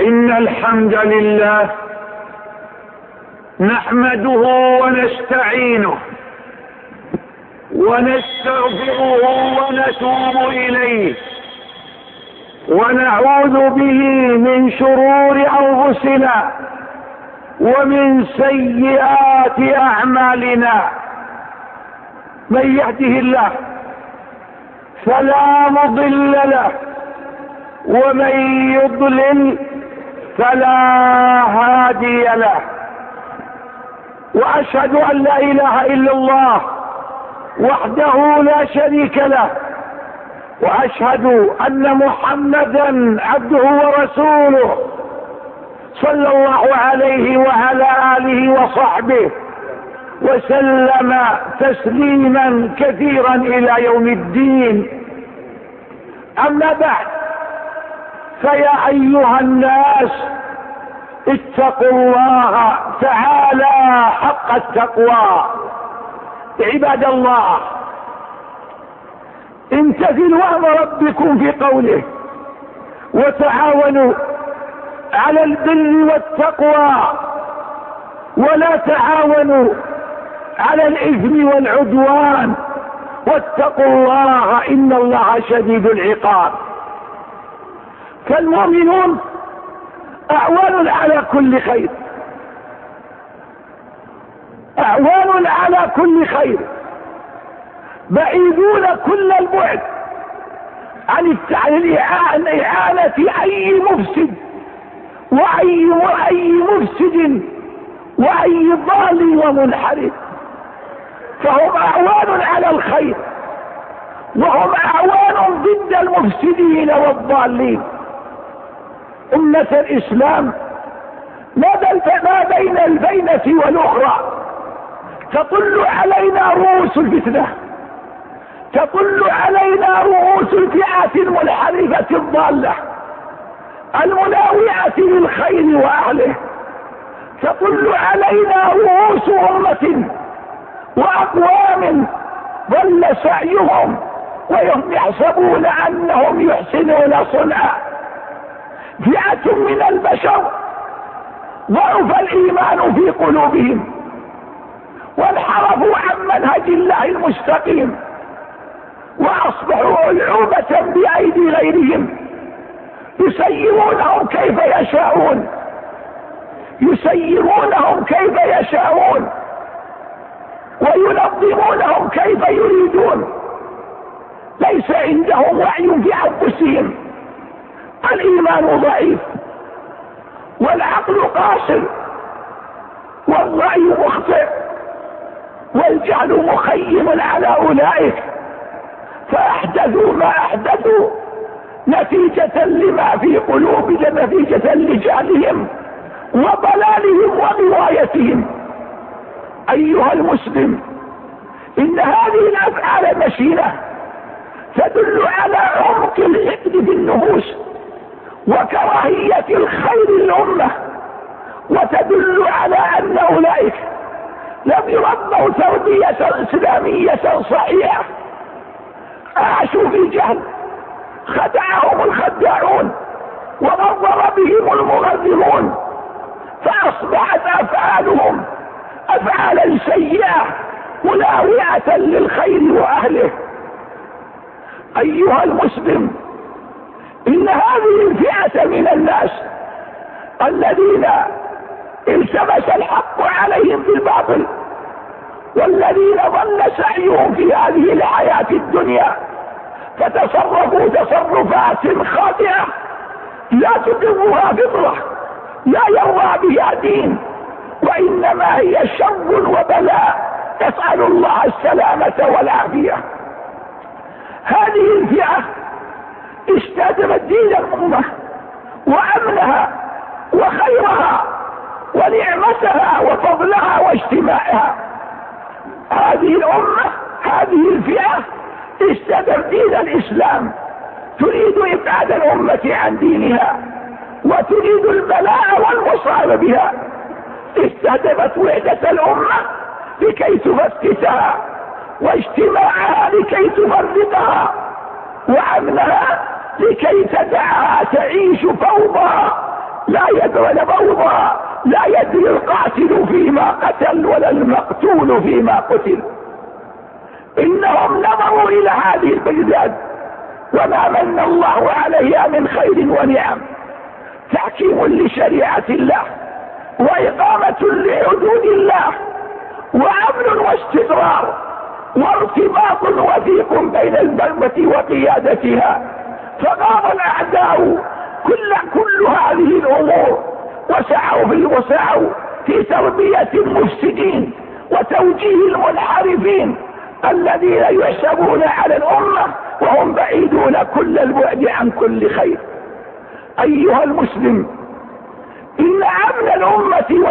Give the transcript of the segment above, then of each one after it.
إن الحمد لله نحمده ونستعينه ونستغفره ونتوب إليه ونعوذ به من شرور أنفسنا ومن سيئات أعمالنا. من يهده الله فلا مضل له ومن يضلل فلا هادي له. وأشهد أن لا إله إلا الله وحده لا شريك له، وأشهد أن محمدا عبده ورسوله صلى الله عليه وعلى آله وصحبه وسلم تسليما كثيرا إلى يوم الدين. أما بعد، فيا أيها الناس اتقوا الله تعالى حق التقوى. عباد الله، امتثلوا أمر ربكم في قوله وتعاونوا على البر والتقوى ولا تعاونوا على الإثم والعدوان، واتقوا الله إن الله شديد العقاب. فالمؤمنون أعوان على كل خير، أعوان على كل خير، بعيدون كل البعد عن إعانة أي مفسد وأي مفسد وأي ضال ومنحرف. فهم أعوان على الخير، وهم أعوان ضد المفسدين والضالين. أمة الإسلام ما بين البينة والأخرى تطل علينا رؤوس الفتنة، تطل علينا رؤوس الفئات المنحرفة الضالة المناوئة للخير وأهله، تطل علينا رؤوس أمة وأقوام ضل سعيهم وهم يحسبون أنهم يحسنون صنعا. فئة من البشر ضعف الإيمان في قلوبهم وانحرفوا عن منهج الله المستقيم وأصبحوا ألعوبة بأيدي غيرهم، يسيرونهم كيف يشاءون، يسيرونهم كيف يشاءون وينظمونهم كيف يريدون. ليس عندهم وعي في أنفسهم، الإيمان ضعيف والعقل قاصر والرأي مخطئ والجهل مخيم على أولئك، فأحدثوا ما أحدثوا نتيجة لما في قلوبهم، نتيجة لجهلهم وضلالهم وغوايتهم. أيها المسلم، إن هذه الأفعال المشينة تدل على عمق الحقد في النفوس وكراهية الخير للأمة، وتدل على أن أولئك لم يربوا تربية إسلامية صحيحة، عاشوا في جهل، خدعهم الخداعون وغرر بهم المغررون، فأصبحت أفعالهم أفعالا سيئة مناوئة للخير وأهله. أيها المسلم، إن هذه الفئة من الناس الذين التبس الحق عليهم بالباطل والذين ضل سعيهم في هذه الحياة الدنيا فتصرفوا تصرفات خاطئة لا تقرها فطرة، لا يرضى بها دين، وإنما هي شر وبلاء، نسأل الله السلامة والعافية. هذه الفئة استهدفت دين الأمة وأمنها وخيرها ونعمتها وفضلها واجتماعها. هذه الأمة، هذه الفئة استهدفت دين الإسلام، تريد إبعاد الأمة عن دينها وتريد البلاء والمصائب بها. استهدفت وحدة الأمة لكي تفتتها، واجتماعها لكي تفرقها، وأمنها لكي تدعها تعيش فوضى لا يدري بوضا، لا يدري القاتل فيما قتل ولا المقتول فيما قتل. إنهم نظروا إلى هذه البلدان وما من الله عليها من خير ونعم، تحكيم لشريعة الله، وإقامة لحدود الله، وأمن واستقرار، وارتباط وثيق بين الدولة وقيادتها. فقام الأعداء كل هذه الأمور وسعوا في تربية المفسدين وتوجيه المنحرفين الذين يحسبون على الأمة وهم بعيدون كل البعد عن كل خير. أيها المسلم، إن أمن الأمة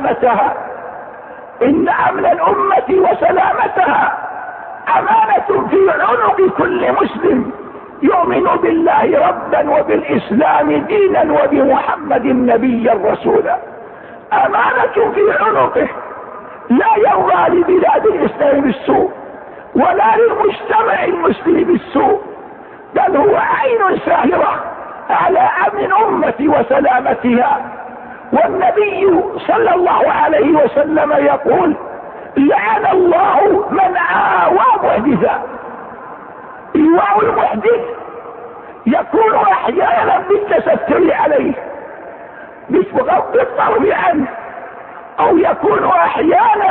وسلامتها أمانة في عنق كل مسلم يؤمن بالله ربا وبالإسلام دينا وبمحمد نبيا رسولا. أمانة في عنقه، لا يرضى لبلاد الإسلام بالسوء ولا للمجتمع المسلم بالسوء، بل هو عين ساهرة على أمن الأمة وسلامتها. والنبي صلى الله عليه وسلم يقول: لعن الله من آوى محدثا. إيواء المحدث يكون أحيانا بالتستر عليه بغض الطرف عنه، أو يكون أحيانا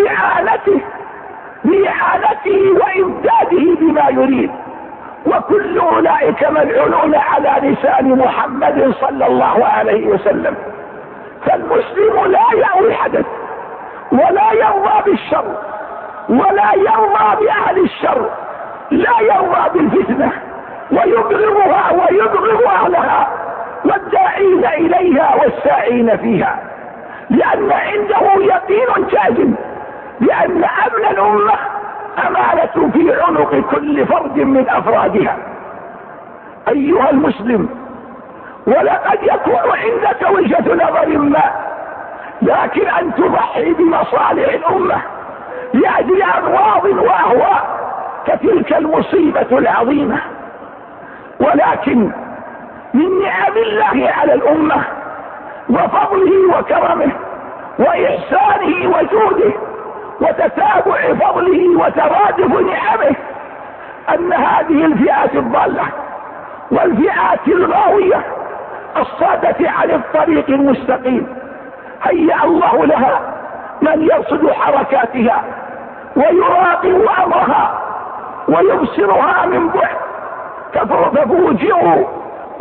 بإعانته وإمداده بما يريد، وكل أولئك ملعونون على لسان محمد صلى الله عليه وسلم. فالمسلم لا يأوي الحدث ولا يرضى بالشر ولا يرضى بأهل الشر، لا يرضى بالفتنة ويبغضها ويبغض أهلها والداعين إليها والساعين فيها، لأن عنده يقين جازم بأن أمن الأمة أمانة في عنق كل فرد من أفرادها. أيها المسلم، ولقد يكون عندك وجهة نظر ما، لكن أن تضحي بمصالح الأمة لأجل أغراض وأهواء كتلك المصيبة العظيمة. ولكن من نعم الله على الأمة وفضله وكرمه وإحسانه وجوده وتتابع فضله وترادف نعمه أن هذه الفئات الضالة والفئات الغاوية الصادة عن الطريق المستقيم هيأ الله لها من يرصد حركاتها ويراقب أمرها ويبصرها من بعد، ففوجئوا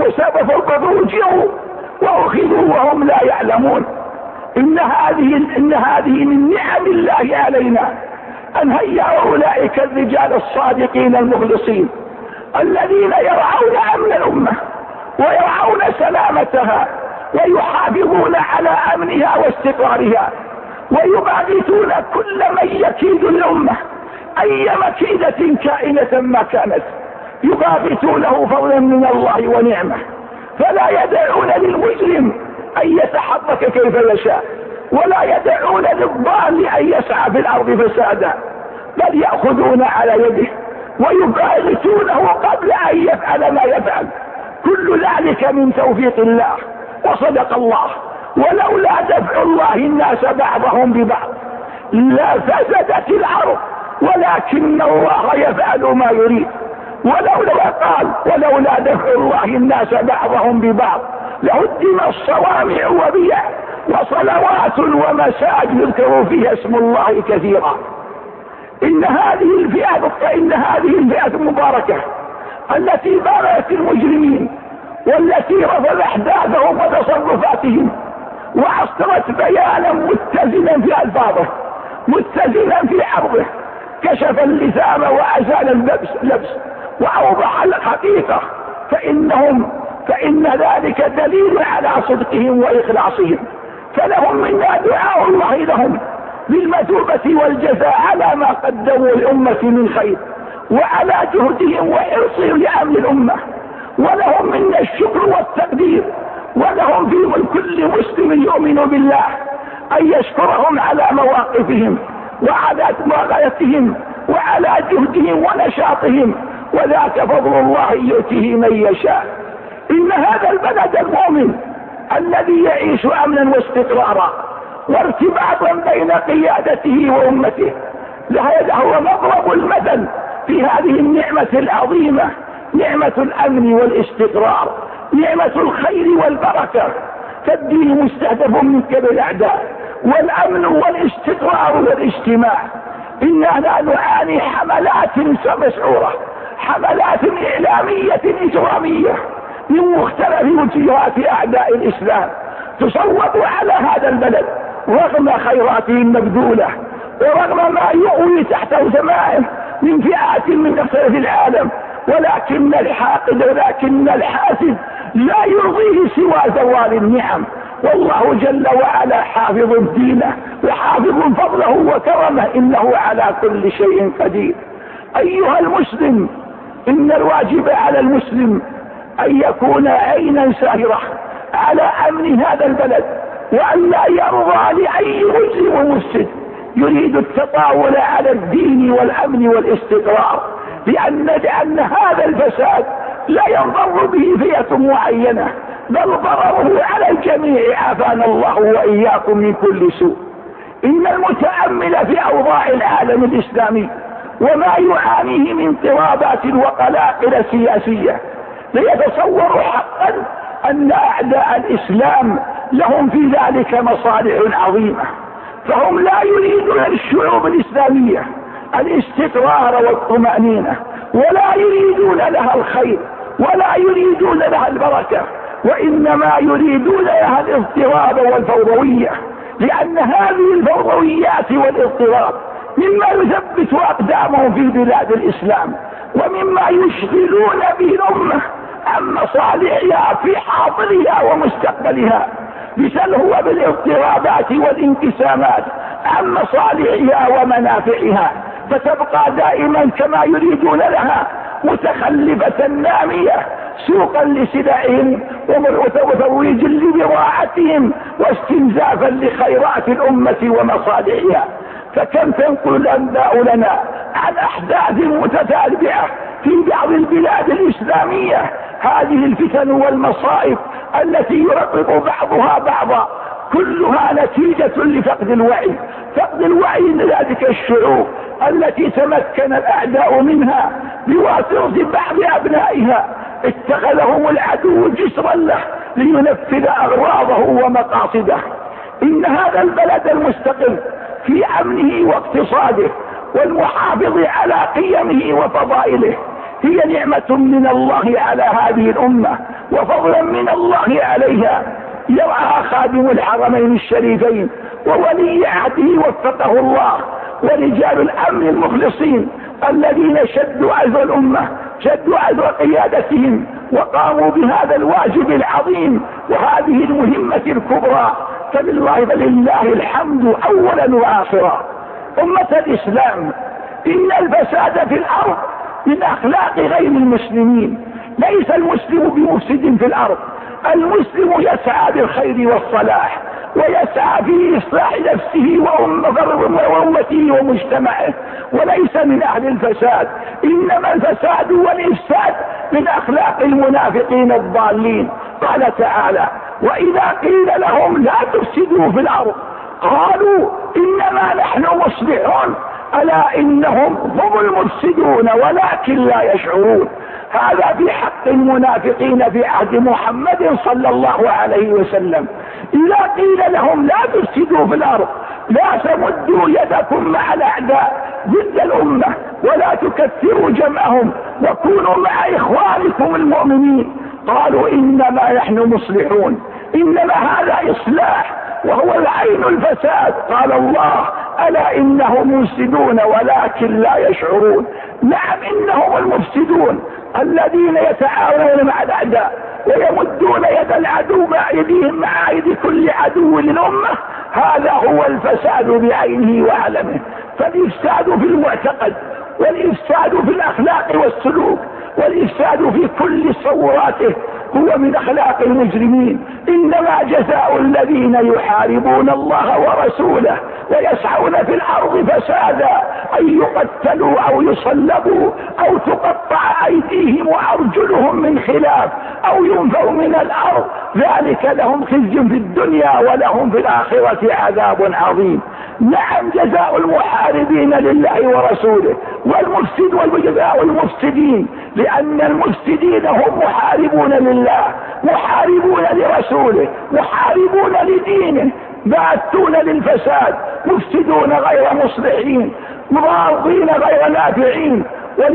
وأخذوا وهم لا يعلمون. إن هذه من نعم الله علينا أن هيأ أولئك الرجال الصادقين المخلصين الذين يرعون أمن الأمة ويرعون سلامتها ويحافظون على أمنها واستقرارها، ويباغتون كل من يكيد الأمة أي مكيدة كائنة ما كانت، يباغتونه فضلا من الله ونعمه، فلا يدعون للمجرم أن يتحرك كيف يشاء، ولا يدعون للضال أن يسعى في الأرض فسادا، بل يأخذون على يده ويباغتونه قبل أن يفعل ما يفعل. كل ذلك من توفيق الله وصدق الله. ولولا دفع الله الناس بعضهم ببعض لفسدت الأرض ولكن الله يفعل ما يريد. ولولا دفع الله الناس بعضهم ببعض لهدم الصوامع وبيع وصلوات ومساجد يذكر فيها اسم الله كثيرا. إن هذه الفئة المباركة التي باركت المجرمين والتي رفض أحداثهم وتصرفاتهم وعصرت بيانا متزنا في ألفاظه متزنا في عرضه، كشف اللثام وأزال اللبس وأوضح الحقيقة، فإن ذلك دليل على صدقهم وإخلاصهم. فلهم منا دعاء الله لهم بالمثوبة والجزاء على ما قدموا الأمة من خير وعلى جهدهم وحرصهم لأمن الأمة، ولهم منا الشكر والتقدير، ولهم في كل مسلم يؤمن بالله أن يشكرهم على مواقفهم وعلى مغايتهم وعلى جهدهم ونشاطهم، وذاك فضل الله يؤتيه من يشاء. إن هذا البلد المؤمن الذي يعيش امنا واستقرارا وارتباطا بين قيادته وامته. هذا هو مضرب المثل في هذه النعمة العظيمة، نعمة الامن والاستقرار، نعمة الخير والبركة. فالدين مستهدف من قبل الاعداء، والامن والاستقرار والاجتماع. إننا لا نعاني حملات مسعورة، حملات إعلامية إجرامية من مختلف وجهات أعداء الإسلام تصوب على هذا البلد رغم خيراته المبذولة ورغم ما يؤوي تحته سماعه من فئات من مختلف العالم. ولكن الحاسد لا يرضيه سوى زوال النعم. والله جل وعلا حافظ دينه وحافظ فضله وكرمه، إنه على كل شيء قدير. أيها المسلم، إن الواجب على المسلم أن يكون عينا ساهرة على أمن هذا البلد، وأن لا يرضى لأي مجرم ومفسد يريد التطاول على الدين والأمن والاستقرار، لأن هذا الفساد لا ينضر به فئة معينة، بل ضرره على الجميع، عافانا الله وإياكم من كل سوء. إن المتأمل في أوضاع العالم الإسلامي وما يعانيه من اضطرابات وقلاقل سياسية ليتصور حقا أن أعداء الإسلام لهم في ذلك مصالح عظيمة، فهم لا يريدون للشعوب الإسلامية الاستقرار والطمأنينة، ولا يريدون لها الخير، ولا يريدون لها البركة، وإنما يريدون لها الاضطراب والفوضوية، لأن هذه الفوضويات والاضطراب مما يثبت أقدامهم في بلاد الإسلام، ومما يشغلون به الأمة عن مصالحها في حاضرها ومستقبلها، بسلهو بالاضطرابات والانقسامات عن مصالحها ومنافعها، فتبقى دائما كما يريدون لها متخلفة نامية سوقا لسلعهم وترويج لبضاعتهم واستنزافا لخيرات الأمة ومصالحها. فكم تنقل الأنباء لنا عن أحداث متتابعة في بعض البلاد الإسلامية، هذه الفتن والمصائب التي يرقق بعضها بعضا كلها نتيجة لفقد الوعي، فقد الوعي لذلك الشعوب التي تمكن الأعداء منها بواسطة بعض أبنائها، اتخذهم العدو جسرا له لينفذ أغراضه ومقاصده. إن هذا البلد المستقل في أمنه واقتصاده والمحافظ على قيمه وفضائله هي نعمة من الله على هذه الأمة وفضلا من الله عليها، يرعاها خادم الحرمين الشريفين وولي عهده وفقه الله ورجال الأمن المخلصين الذين شدوا عزو الأمة، شدوا عزو قيادتهم وقاموا بهذا الواجب العظيم وهذه المهمة الكبرى، فلله الحمد أولا وآخرا. أمة الإسلام، إن الفساد في الأرض من أخلاق غير المسلمين، ليس المسلم بمفسد في الأرض، المسلم يسعى بالخير والصلاح ويسعى في إصلاح نفسه وأمته ومجتمعه، وليس من أهل الفساد. إنما الفساد والإفساد من أخلاق المنافقين الضالين. قال تعالى: وإذا قيل لهم لا تفسدوا في الأرض قالوا إنما نحن مصلحون ألا إنهم هم المفسدون ولكن لا يشعرون. هذا في حق المنافقين في عهد محمد صلى الله عليه وسلم. إذا قيل لهم لا تفسدوا في الأرض، لا تمدوا يدكم مع الأعداء ضد الأمة ولا تكثروا جمعهم وكونوا مع إخوانكم المؤمنين، قالوا إنما نحن مصلحون. إنما هذا إصلاح وهو العين الفساد. قال الله: ألا إنهم مفسدون ولكن لا يشعرون. نعم، إنهم المفسدون الذين يتعاونون مع الأعداء ويمدون يد العدو مع أيديهم مع أيدي كل عدو للأمة. هذا هو الفساد بعينه وعلمه. فالإفساد في المعتقد والإفساد في الأخلاق والسلوك والإفساد في كل صوراته هو من أخلاق المجرمين. إنما جزاء الذين يحاربون الله ورسوله ويسعون في الارض فسادا ان يقتلوا او يصلبوا او تقطع ايديهم وارجلهم من خلاف او ينفوا من الارض، ذلك لهم خزي في الدنيا ولهم في الاخرة عذاب عظيم. نعم، جزاء المحاربين لله ورسوله والمفسد وجزاء المفسدين، لان المفسدين هم محاربون لله، محاربون لرسوله، محاربون لدينه، باتون للفساد، مفسدون غير مصلحين، مضارين غير نافعين.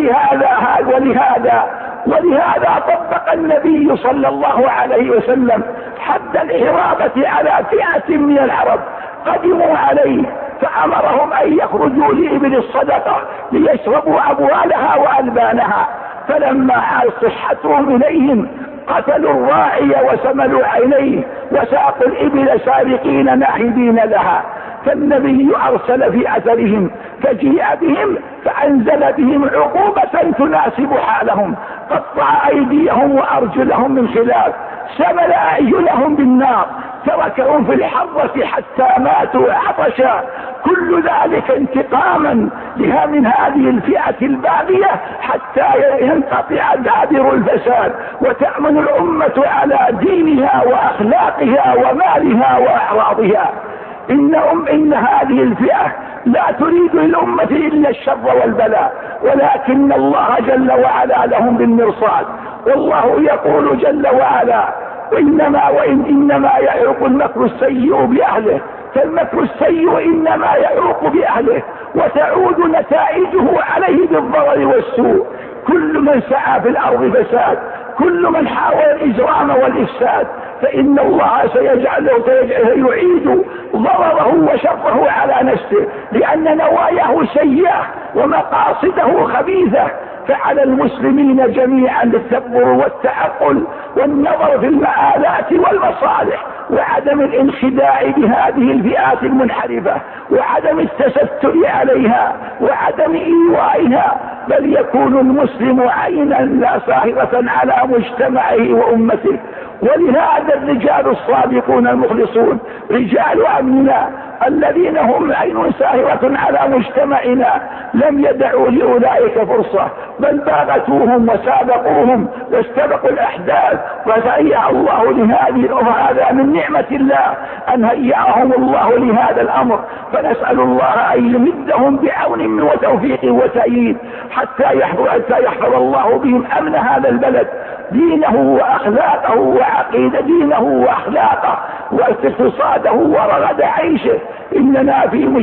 ولهذا طبق النبي صلى الله عليه وسلم حد الإهرابة على فئة من العرب قدموا عليه، فأمرهم أن يخرجوا لإبل الصدقة ليشربوا أبوالها وألبانها، فلما عاد صحتهم إليهم قتلوا الراعي وسملوا عينيه وساقوا الإبل سابقين ناحبين لها، فالنبي أرسل في أثرهم فجيء بهم فأنزل بهم عقوبة تناسب حالهم، قطع أيديهم وأرجلهم من خلاف، سمل أعينهم بالنار، تركهم في الحرة حتى ماتوا عطشا، كل ذلك انتقاما لها من هذه الفئة الباغية حتى ينقطع دابر الفساد وتأمن الأمة على دينها وأخلاقها ومالها وأعراضها. إن هذه الفئة لا تريد للأمة إلا الشر والبلاء، ولكن الله جل وعلا لهم بالمرصاد، والله يقول جل وعلا إنما يعوق المكر السيء بأهله، فالمكر السيء إنما يعوق بأهله وتعود نتائجه عليه بالضرر والسوء. كل من سعى في الأرض فساد، كل من حاول الإجرام والإفساد، فإن الله سيعيد ضرره وشره على نفسه، لأن نواياه سيئة ومقاصده خبيثة. فعلى المسلمين جميعا التدبر والتعقل والنظر في المآلات والمصالح، وعدم الانخداع بهذه الفئات المنحرفة، وعدم التستر عليها، وعدم إيوائها، بل يكون المسلم عينا لا ساهرة على مجتمعه وأمته. ولهذا الرجال الصادقون المخلصون رجال أمننا الذين هم عين ساهرة على مجتمعنا لم يدعوا لأولئك فرصة، بل باغتوهم وسابقوهم واستبقوا الأحداث، فهيأ الله لهذه الأمة. هذا من نعمة الله أن هيأهم الله لهذا الأمر، فنسأل الله أن يمدهم بعون وتوفيق وتأييد حتى يحفظ الله بهم أمن هذا البلد، دينه وأخلاقه وعقيدة دينه وأخلاقه واقتصاده ورغد عيشه. إننا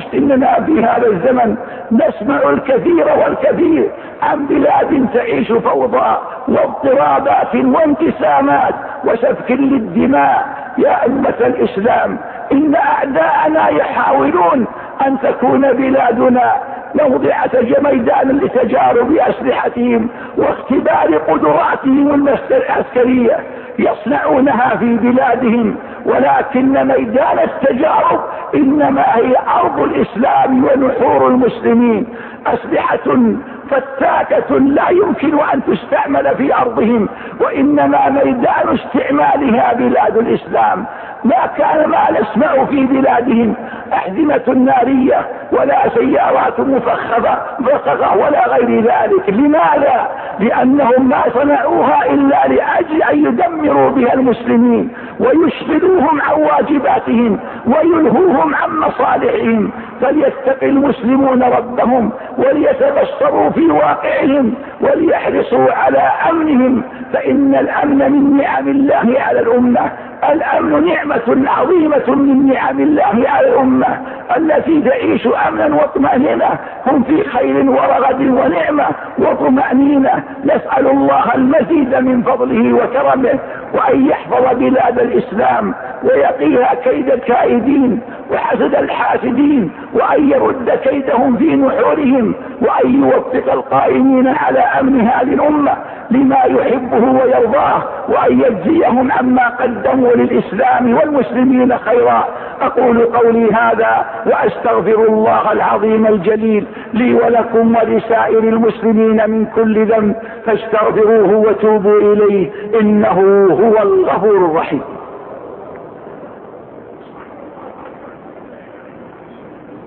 في هذا الزمن نسمع الكثير والكثير عن بلاد تعيش فوضى واضطرابات وانقسامات وسفك للدماء. يا أمة الإسلام، إن أعداءنا يحاولون أن تكون بلادنا موضع ميدان لتجارب أسلحتهم واختبار قدراتهم العسكرية، يصنعونها في بلادهم، ولكن ميدان التجارب إنما هي أرض الإسلام ونحور المسلمين، أسلحة فتاكة لا يمكن أن تستعمل في أرضهم، وإنما ميدان استعمالها بلاد الإسلام. ما نسمع في بلادهم أحزمة نارية ولا سيارات مفخخة ولا غير ذلك. لماذا؟ لأنهم ما صنعوها إلا لأجل أن يدمروا بها المسلمين ويشغلوهم عن واجباتهم ويلهوهم عن مصالحهم. فليتقي المسلمون ربهم وليتبصروا في واقعهم وليحرصوا على أمنهم، فإن الأمن من نعم الله على الأمة. الأمن نعمة عظيمة من نعم الله على الأمة التي تعيش أمنا واطمأنينة، هم في خير ورغد ونعمة وطمأنينة. نسأل الله المزيد من فضله وكرمه، وأن يحفظ بلاد الإسلام ويقيها كيد الكائدين وحسد الحاسدين، وأن يرد كيدهم في نحورهم، وأن يوفق القائمين على أمن هذه الأمة لما يحبه ويرضاه، وأن يجزيهم عما قدموا للإسلام والمسلمين خيرا. أقول قولي هذا وأستغفر الله العظيم الجليل لي ولكم ولسائر المسلمين من كل ذنب، فاستغفروه وتوبوا إليه إنه هو الغفور الرحيم.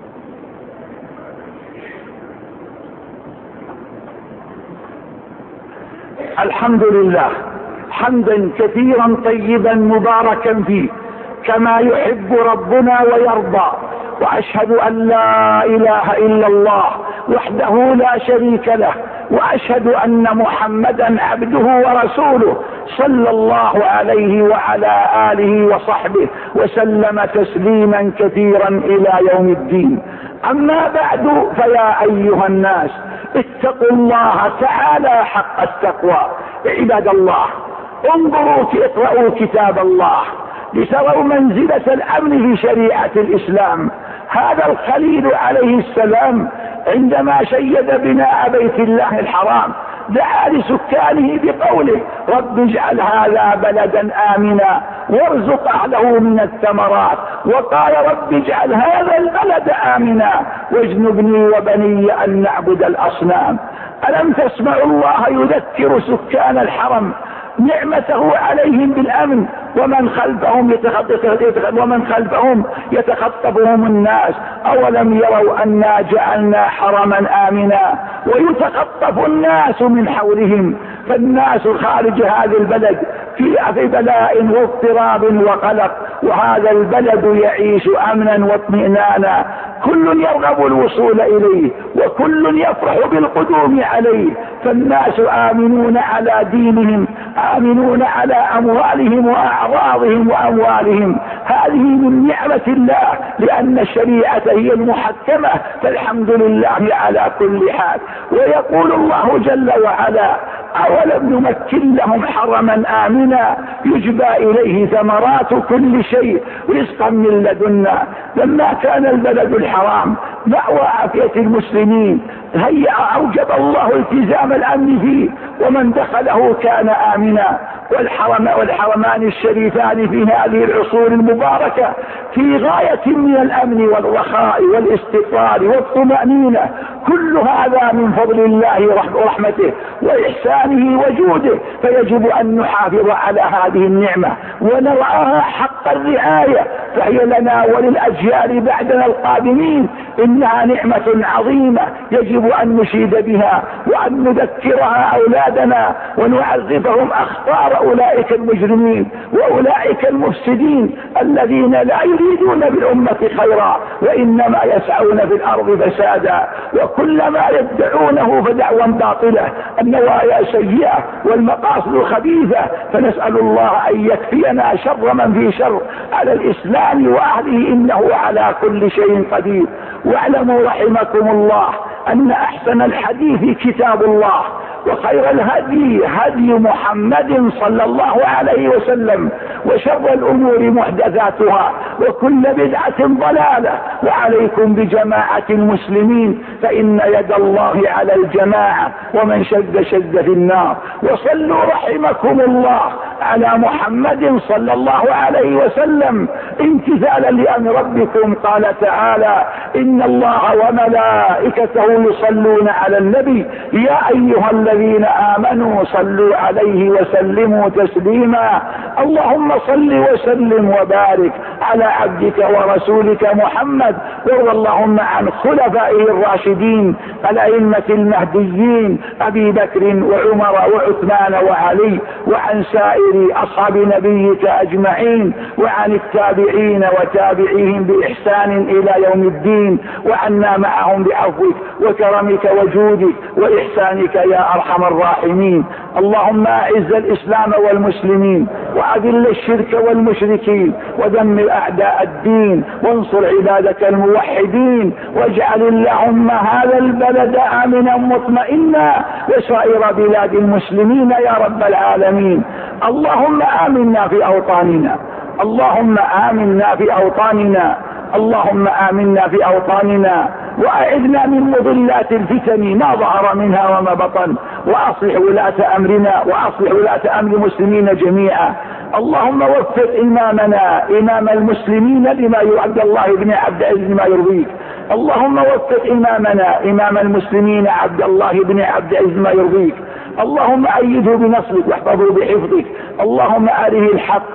الحمد لله حمدا كثيرا طيبا مباركا فيه كما يحب ربنا ويرضى، واشهد ان لا اله الا الله وحده لا شريك له، واشهد ان محمدا عبده ورسوله صلى الله عليه وعلى اله وصحبه وسلم تسليما كثيرا الى يوم الدين. اما بعد، فيا ايها الناس اتقوا الله تعالى حق التقوى. عباد الله، انظروا اقرأوا كتاب الله لتروا منزلة الامن في شريعة الاسلام. هذا الخليل عليه السلام عندما شيد بناء بيت الله الحرام دعا لسكانه بقوله: رب اجعل هذا بلدا آمنا وارزق أهله من الثمرات، وقال: رب اجعل هذا البلد آمنا واجنبني وبني أن نعبد الأصنام. ألم تسمعوا الله يذكر سكان الحرم نعمته عليهم بالأمن، ومن خلفهم يتخطفهم الناس؟ أولم يروا أنا جعلنا حرما آمنا ويتخطف الناس من حولهم؟ فالناس خارج هذا البلد في بلاء واضطراب وقلق، وهذا البلد يعيش امنا واطمئنانا، كل يرغب الوصول اليه وكل يفرح بالقدوم عليه. فالناس آمنون على دينهم، آمنون على أموالهم وأعراضهم وأموالهم. هذه من نعمة الله، لأن الشريعة هي المحكمة، فالحمد لله على كل حال. ويقول الله جل وعلا: أولم نمكن لهم حرما آمنا يجبى إليه ثمرات كل شيء رزقا من لدنا. لما كان البلد الحرام مأوى عافية المسلمين أوجب الله التزام الأمن فيه، ومن دخله كان آمنا. والحرمان الشريفان في هذه العصور المباركة في غاية من الأمن والرخاء والاستقرار والطمأنينة. كل هذا من فضل الله ورحمته وإحسانه وجوده، فيجب أن نحافظ على هذه النعمة ونرعاها حق الرعاية، فهي لنا وللأجيال بعدنا القادمين إنها نعمة عظيمة يجب أن نشيد بها وأن نذكرها أولادنا ونعرفهم أخطار أولئك المجرمين وأولئك المفسدين الذين لا يريدون بالأمة خيرا وإنما يسعون في الأرض فسادا، وكلما يدعونه فدعوا باطلة، النوايا سيئة والمقاصد خبيثة. فنسأل الله أن يكفينا شر من في شر على الإسلام وأهله، إنه على كل شيء قدير. واعلموا رحمكم الله أن أحسن الحديث كتاب الله، وخير الهدي هدي محمد صلى الله عليه وسلم، وشر الأمور محدثاتها، وكل بدعة ضلالة. وعليكم بجماعة المسلمين، فإن يد الله على الجماعة، ومن شد شد في النار. وصلوا رحمكم الله على محمد صلى الله عليه وسلم امتثالا لأمر ربكم. قال تعالى: إن الله وملائكته يصلون على النبي يا أيها الذين آمنوا صلوا عليه وسلموا تسليما. اللهم صل وسلم وبارك على عبدك ورسولك محمد، وارض اللهم عن خلفائه الراشدين الأئمة المهديين أبي بكر وعمر وعثمان وعلي، وعن سائر أصحاب نبيك أجمعين، وعن التابعين وتابعيهم بإحسان إلى يوم الدين، وعنا معهم بعفوك وكرمك وجودك وإحسانك يا أرحم الراحمين. اللهم أعز الإسلام والمسلمين، وأذل الشرك والمشركين، ودمر أعداء الدين، وانصر عبادك الموحدين، واجعل اللهم هذا البلد آمنا مطمئنا وسائر بلاد المسلمين يا رب العالمين. اللهم آمنا في أوطاننا، اللهم آمنا في أوطاننا، اللهم آمنا في أوطاننا، وأعذنا من مضلات الفتن ما ظهر منها وما بطن، وأصلح ولاة أمرنا وأصلح ولاة أمر المسلمين جميعا. اللهم وفق إمامنا إمام المسلمين لما عبد الله بن عبد العزيز لما يرضيك. اللهم وفق إمامنا إمام المسلمين عبد الله بن عبد العزيز لما يرضيك. اللهم أيده بنصرك واحفظه بحفظك. اللهم أره الحق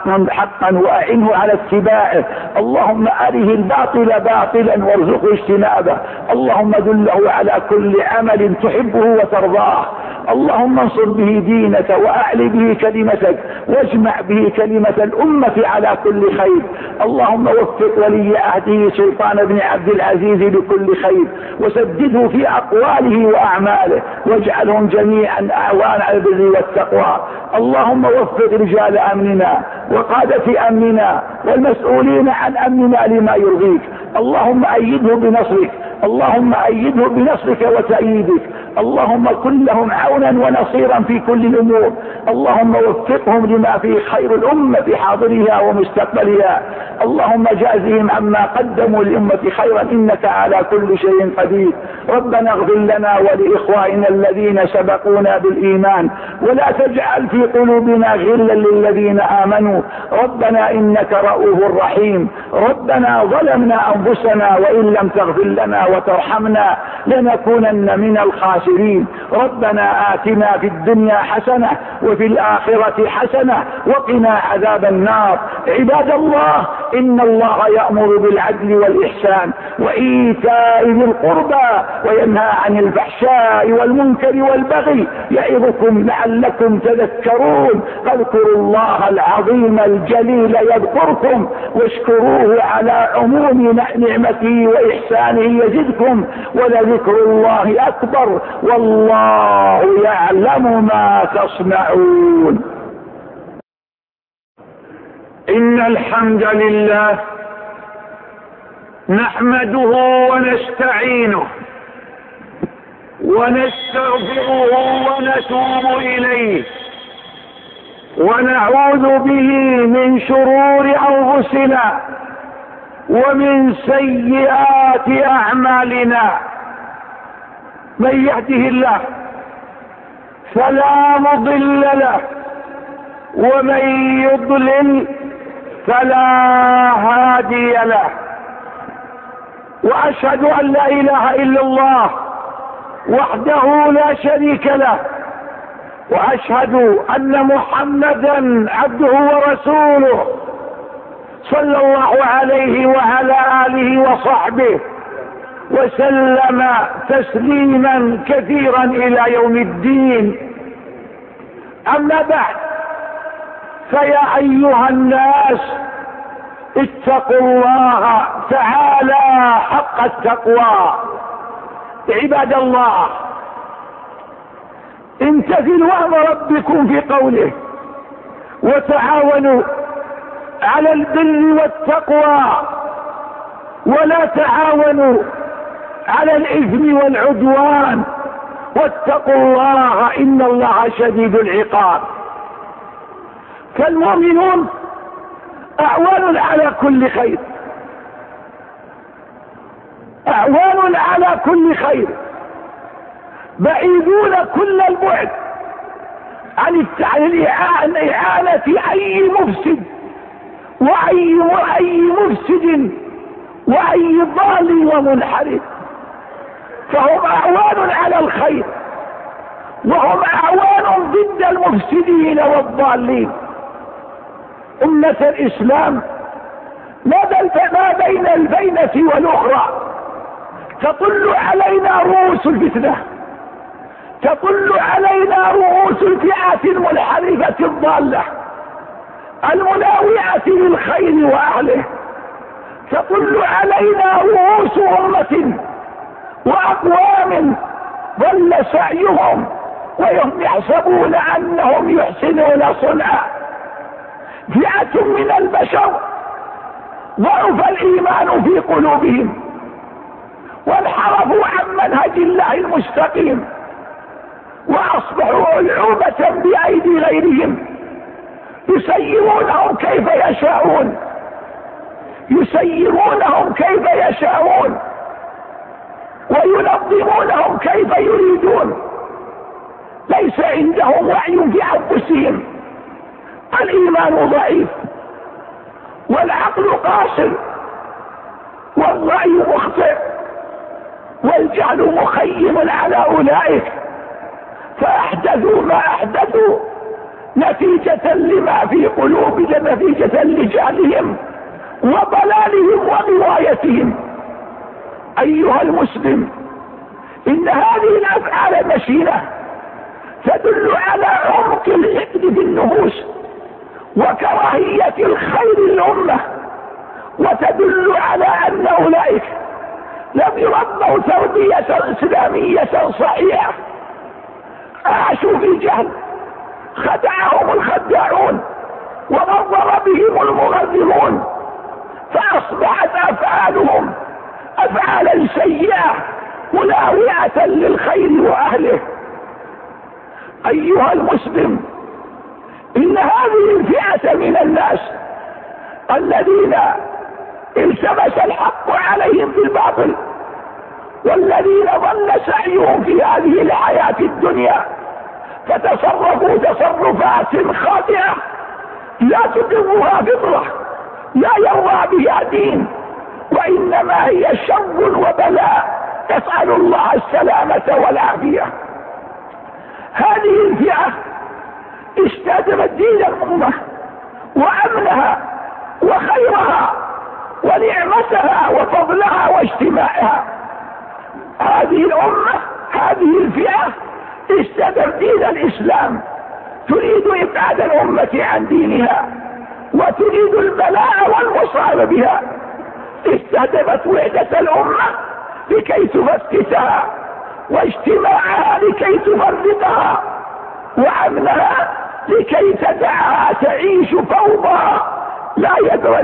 حقا وأعنه على اتباعه. اللهم أره الباطل باطلا وارزقه اجتنابه. اللهم دله على كل عمل تحبه وترضاه. اللهم انصر به دينك وأعل به كلمتك واجمع به كلمة الأمة على كل خير. اللهم وفق ولي عهده سلطان بن عبد العزيز لكل خير وسدده في أقواله وأعماله واجعلهم جميعا أعوان على البر والتقوى. اللهم وفق رجال أمننا وقادة أمننا والمسؤولين عن أمننا لما يرضيك. اللهم أيده بنصرك، اللهم أيده بنصرك وتأييدك. اللهم كن لهم عونا ونصيرا في كل الأمور. اللهم وفقهم لما فيه خير الأمة في حاضرها ومستقبلها. اللهم جازهم عما قدموا للأمة خيرا إنك على كل شيء قدير. ربنا اغفر لنا ولإخواننا الذين سبقونا بالإيمان ولا تجعل في قلوبنا غلا للذين آمنوا. ربنا إنك رؤوف رحيم. ربنا ظلمنا أنفسنا وإن لم تغفر لنا وترحمنا لنكونن من الخاسرين. ربنا آتنا في الدنيا حسنة وفي الآخرة حسنة وقنا عذاب النار. عباد الله، إن الله يأمر بالعدل والإحسان وإيتاء ذي القربى وينهى عن الفحشاء والمنكر والبغي يعظكم لعلكم تذكرون. فاذكروا الله العظيم الجليل يذكركم واشكروه على عموم نعمته وإحسانه يزدكم ولذكر الله أكبر والله يعلم ما تصنعون. إن الحمد لله نحمده ونستعينه ونستغفره ونتوب إليه ونعوذ به من شرور أنفسنا ومن سيئات أعمالنا. من يهده الله فلا مضل له ومن يضلل فلا هادي له. وأشهد أن لا إله إلا الله وحده لا شريك له وأشهد أن محمدا عبده ورسوله صلى الله عليه وعلى آله وصحبه وسلم تسليما كثيرا إلى يوم الدين. أما بعد، فيا أيها الناس اتقوا الله تعالى حق التقوى. عباد الله، امتثلوا أمر ربكم في قوله وتعاونوا على البر والتقوى ولا تعاونوا على الإثم والعدوان واتقوا الله إن الله شديد العقاب. فالمؤمنون أعوان على كل خير، أعوان على كل خير، بعيدون كل البعد عن إعانة أي مفسد وأي مفسد وأي ضال ومنحرف. فهم أعوان على الخير وهم أعوان ضد المفسدين والضالين. أمة الإسلام ما بين البينة والأخرى تطل علينا رؤوس الفتنة، تطل علينا رؤوس الفئات المنحرفة الضالة المناوئة للخير وأهله، تطل علينا رؤوس أمة وأقوام ضل سعيهم وهم يحسبون أنهم يحسنون صنعا. فئة من البشر ضعف الإيمان في قلوبهم وانحرفوا عن منهج الله المستقيم وأصبحوا ألعوبة بأيدي غيرهم يسيرونهم كيف يشاءون، يسيرونهم كيف يشاءون وينظمونهم كيف يريدون. ليس عندهم وعي في أنفسهم، الإيمان ضعيف والعقل قاصر والرأي مخطئ والجهل مخيم على أولئك، فأحدثوا ما أحدثوا نتيجة لما في قلوبهم، نتيجة لجهلهم وضلالهم وغوايتهم. أيها المسلم، إن هذه الأفعال المشينة تدل على عمق الحقد في النفوس وكراهية الخير للأمة، وتدل على أن أولئك لم يربوا تربية إسلامية صحيحة، عاشوا في جهل، خدعهم الخداعون وغرر بهم المغررون، فأصبحت أفعالهم أفعالا سيئة ملاوئة للخير وأهله. أيها المسلم، إن هذه الفئة من الناس الذين التبس الحق عليهم بالباطل، والذين ضل سعيهم في هذه الحياة الدنيا فتصرفوا تصرفات خاطئة لا تقرها فطرة، لا يرضى بها دين، وإنما هي شر وبلاء، نسأل الله السلامة والعافية. هذه الفئة استهدفت دين الأمة وأمنها وخيرها ونعمتها وفضلها واجتماعها. هذه الأمة، هذه الفئة استهدفت دين الإسلام، تريد إبعاد الأمة عن دينها وتريد البلاء والمصائب بها. استهدفت وحدة الأمة لكي تفتتها، واجتماعها لكي تفرقها، وأمنها لكي تدعها تعيش فوضى لا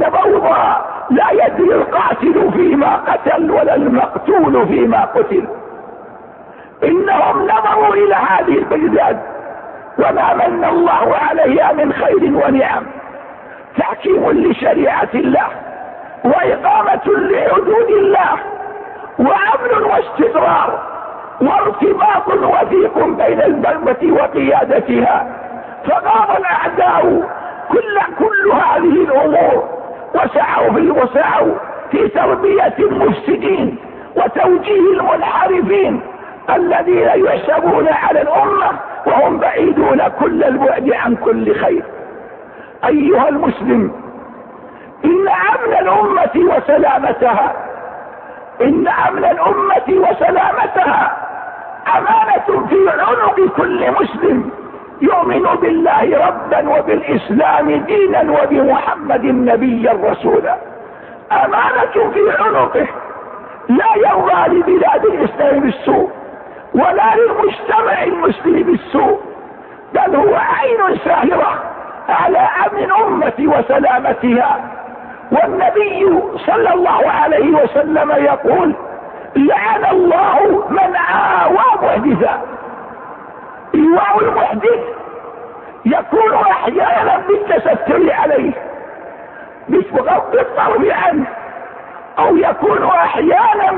يدري القاتل فيما قتل ولا المقتول فيما قتل. إنهم نظروا إلى هذه البلدان وما من الله عليها من خير ونعم، تحكيم لشريعة الله وإقامة لحدود الله وأمن واستقرار وارتباط وثيق بين الأمة وقيادتها. فقام الأعداء كل هذه الأمور وسعوا في تربية المفسدين وتوجيه المنحرفين الذين يحسبون على الأمة وهم بعيدون كل البعد عن كل خير. أيها المسلم، إن أمن الأمة وسلامتها أمانة في عنق كل مسلم يؤمن بالله ربا وبالإسلام دينا وبمحمد نبيا رسولا. أمانة في عنقه، لا يرضى لبلاد الإسلام بالسوء ولا للمجتمع المسلم بالسوء، بل هو عين ساهرة على أمن الأمة وسلامتها. والنبي صلى الله عليه وسلم يقول: لعن الله من آوى محدثا. إيواء المحدث يكون أحيانا بالتستر عليه بغض الطرف عنه، أو يكون أحيانا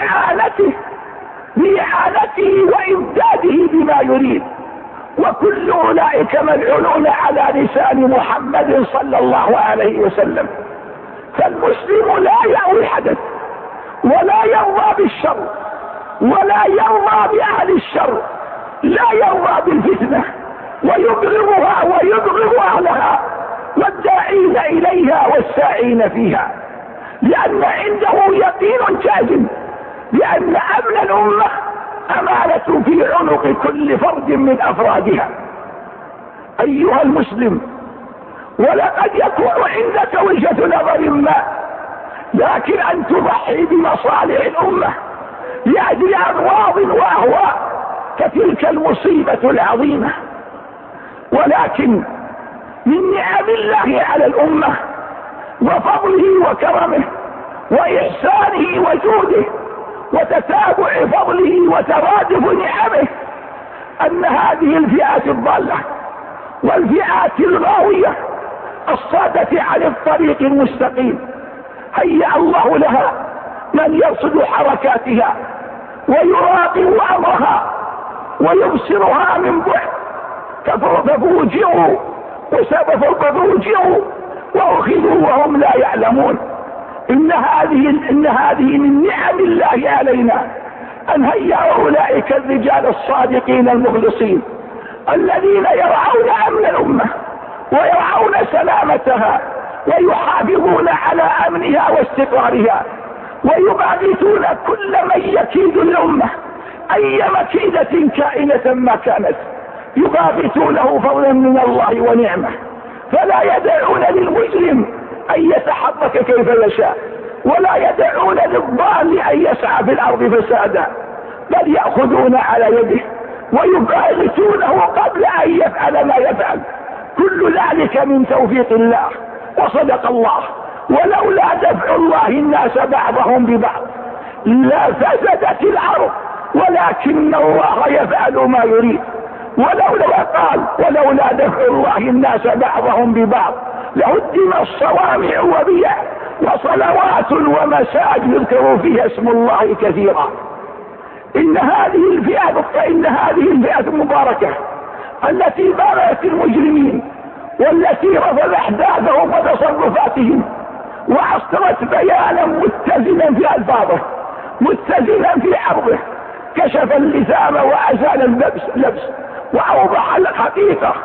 بإعانته وإمداده بما يريد، وكل أولئك ملعونون على لسان محمد صلى الله عليه وسلم. فالمسلم لا يأوي حدث ولا يرضى بالشر ولا يرضى بأهل الشر، لا يرضى بالفتنة ويبغضها ويبغض أهلها والداعين إليها والساعين فيها، لأن عنده يقين جازم بأن أمن الأمة أمانة في عنق كل فرد من أفرادها. أيها المسلم، ولقد يكون عندك وجهة نظر ما، لكن أن تضحي بمصالح الأمة لأجل أغراض وأهواء فتلك المصيبة العظيمة. ولكن من نعم الله على الأمة وفضله وكرمه وإحسانه وجوده وتتابع فضله وترادف نعمه أن هذه الفئات الضالة والفئات الغاوية الصادة عن الطريق المستقيم هيأ الله لها من يرصد حركاتها ويراقب أمرها ويبصرها من بعد، ففوجئوا وأخذوا وهم لا يعلمون. إن هذه من نعم الله علينا أن هيأ أولئك الرجال الصادقين المخلصين الذين يرعون أمن الأمة ويرعون سلامتها ويحافظون على أمنها واستقرارها، ويباغتون كل من يكيد الأمة أي مكيدة كائنة ما كانت، يباغتونه فضلا من الله ونعمه، فلا يدعون للمجرم أن يتحرك كيف يشاء، ولا يدعون للضال أن يسعى في الأرض فسادا، بل يأخذون على يده ويباغتونه قبل أن يفعل ما يفعل. كل ذلك من توفيق الله، وصدق الله. ولولا دفع الله الناس بعضهم ببعض لفسدت الأرض، ولكن الله يفعل ما يريد. ولولا دفع الله الناس بعضهم ببعض لهدم الصوامع وبيع وصلوات ومساجد يذكر فيها اسم الله كثيرا. إن هذه الفئة المباركة التي باركت المجرمين، والتي رفض أحداثهم وتصرفاتهم، وأصدرت بيانا متزنا في ألفاظه متزنا في عرضه، كشف اللثام وأزال اللبس وأوضح الحقيقة،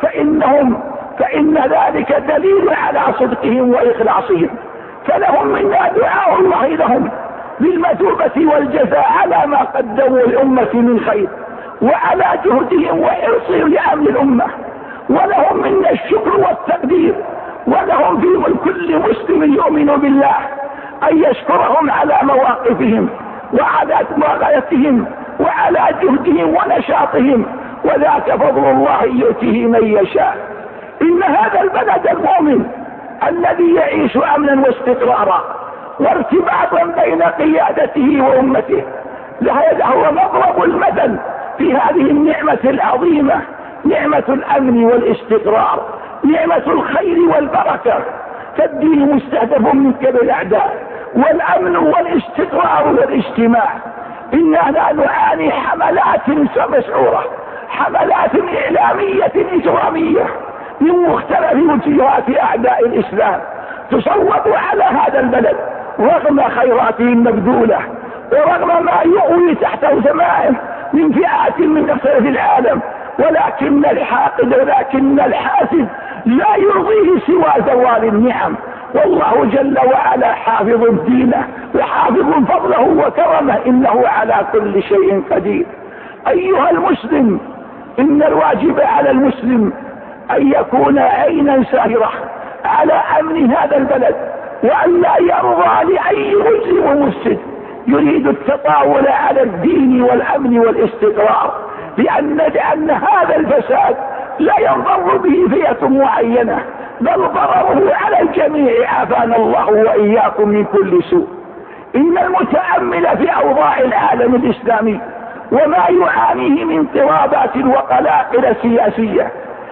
فإن ذلك دليل على صدقهم وإخلاصهم. فلهم منا دعاء الله لهم بالمثوبة والجزاء على ما قدموا للأمة من خير، وعلى جهدهم وحرصهم لأمن الأمة. ولهم منا الشكر والتقدير، ولهم في كل مسلم يؤمن بالله أن يشكرهم على مواقفهم وعلى مواقفتهم وعلى جهدهم ونشاطهم، وذاك فضل الله يؤتيه من يشاء. إن هذا البلد المؤمن الذي يعيش أمنا واستقرارا وارتباطا بين قيادته وأمته، هذا هو مضرب المثل في هذه النعمة العظيمة، نعمة الأمن والاستقرار، نعمة الخير والبركة. فالدين مستهدف من قبل الأعداء، والأمن والاستقرار والاجتماع. إننا نعاني حملات مسعورة، حملات إعلامية إجرامية من مختلف وجهات أعداء الإسلام تصوب على هذا البلد رغم خيراته المبذولة، ورغم ما يؤوي تحته سماعه من فئات من مختلف العالم. ولكن الحاسد لا يرضيه سوى زوال النعم، والله جل وعلا حافظ دينه وحافظ فضله وكرمه، إنه على كل شيء قدير. أيها المسلم، إن الواجب على المسلم أن يكون عينا ساهرة على أمن هذا البلد، وأن لا يرضى لأي مجرم ومفسد يريد التطاول على الدين والأمن والاستقرار، لأن هذا الفساد لا يضر به فئة معينة، بل ضرره على الجميع، عافانا الله وإياكم من كل سوء. إن المتأمل في أوضاع العالم الإسلامي وما يعانيه من اضطرابات وقلاقل سياسية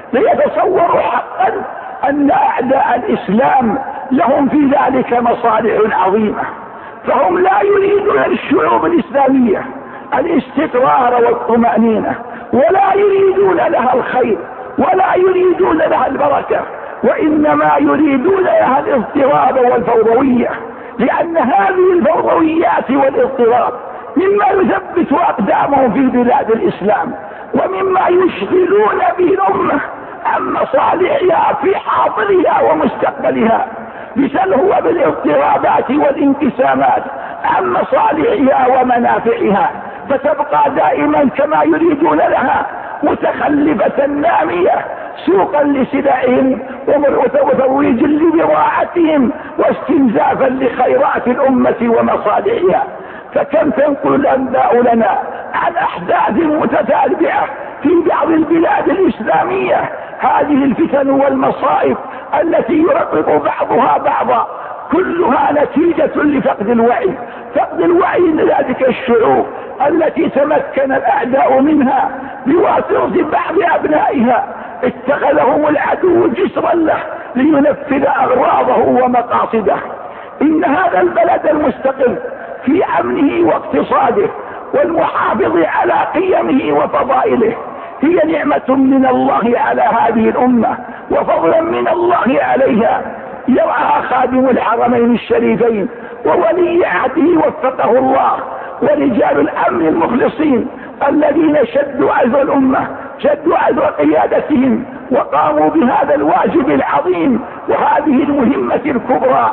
ليتصور حقا أن أعداء الإسلام لهم في ذلك مصالح عظيمة، فهم لا يريدون للشعوب الإسلامية الاستقرار والطمأنينة، ولا يريدون لها الخير، ولا يريدون لها البركة، وإنما يريدون لها الاضطراب والفوضوية، لأن هذه الفوضويات والاضطراب مما يثبت أقدامهم في بلاد الإسلام، ومما يشغلون به الأمة عن مصالحها في حاضرها ومستقبلها، بسلهو بالاضطرابات والانقسامات عن مصالحها ومنافعها، فتبقى دائما كما يريدون لها متخلفة نامية، سوقا لسلعهم وترويج لبضاعتهم واستنزافا لخيرات الأمة ومصالحها. فكم تنقل الأنباء لنا عن أحداث متتابعة في بعض البلاد الإسلامية، هذه الفتن والمصائب التي يرقق بعضها بعضا كلها نتيجة لفقد الوعي، فقد الوعي لذلك الشعوب التي تمكن الأعداء منها بواسطة بعض أبنائها، اتخذهم العدو جسرا له لينفذ أغراضه ومقاصده. إن هذا البلد المستقل في أمنه واقتصاده والمحافظ على قيمه وفضائله هي نعمة من الله على هذه الأمة وفضلا من الله عليها، يرعاها خادم الحرمين الشريفين وولي عهده وفقه الله، ورجال الأمن المخلصين الذين شدوا عزر الأمة، شدوا عزر قيادتهم، وقاموا بهذا الواجب العظيم وهذه المهمة الكبرى.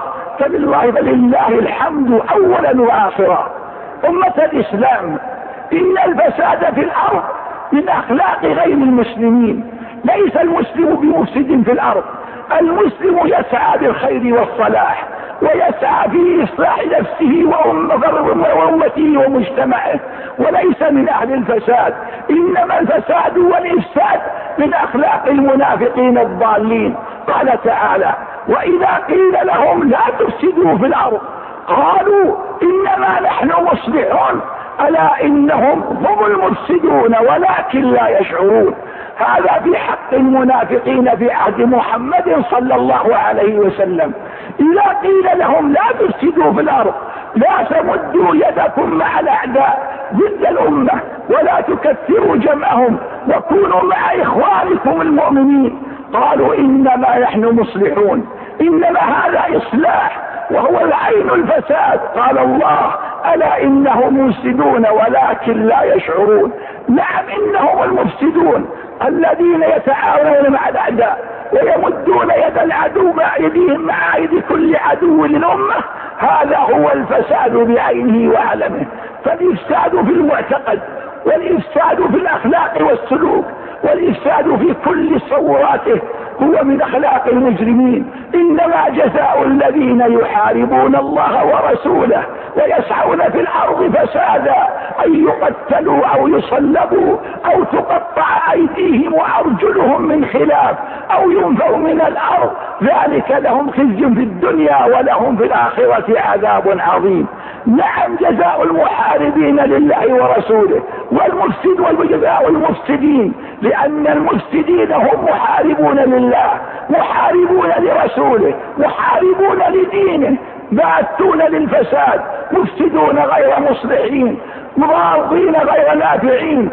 فلله الحمد أولا وآخرا. أمة الإسلام، إن الفساد في الأرض من اخلاق غير المسلمين. ليس المسلم بمفسد في الارض، المسلم يسعى بالخير والصلاح، ويسعى في اصلاح نفسه وامته ومجتمعه، وليس من اهل الفساد. انما الفساد والافساد من اخلاق المنافقين الضالين. قال تعالى: واذا قيل لهم لا تفسدوا في الارض قالوا انما نحن مصلحون الا انهم هم المفسدون ولكن لا يشعرون. هذا في حق المنافقين في عهد محمد صلى الله عليه وسلم. إذا قيل لهم لا تفسدوا في الأرض، لا تمدوا يدكم مع الأعداء ضد الأمة، ولا تكثروا جمعهم، وكونوا مع إخوانكم المؤمنين، قالوا إنما نحن مصلحون. إنما هذا إصلاح وهو العين الفساد. قال الله: ألا إنهم مفسدون ولكن لا يشعرون. نعم، إنهم المفسدون الذين يتعاونون مع الأعداء ويمدون يد العدو مع أيديهم مع أيدي كل عدو للأمة. هذا هو الفساد بعينه وعلمه. فالإفساد في المعتقد، والإفساد في الأخلاق والسلوك، والإفساد في كل صوراته هو من أخلاق المجرمين. إنما جزاء الذين يحاربون الله ورسوله ويسعون في الأرض فسادا أن يقتلوا أو يصلبوا أو تقطع أيديهم وأرجلهم من خلاف أو ينفوا من الأرض، ذلك لهم خزي في الدنيا ولهم في الآخرة عذاب عظيم. نعم، جزاء المحاربين لله ورسوله، والمفسد والجزاء المفسدين، لأن المفسدين هم محاربون لله، محاربون لرسوله، محاربون لدينه، باتون للفساد، مفسدون غير مصلحين، مضارين غير نافعين.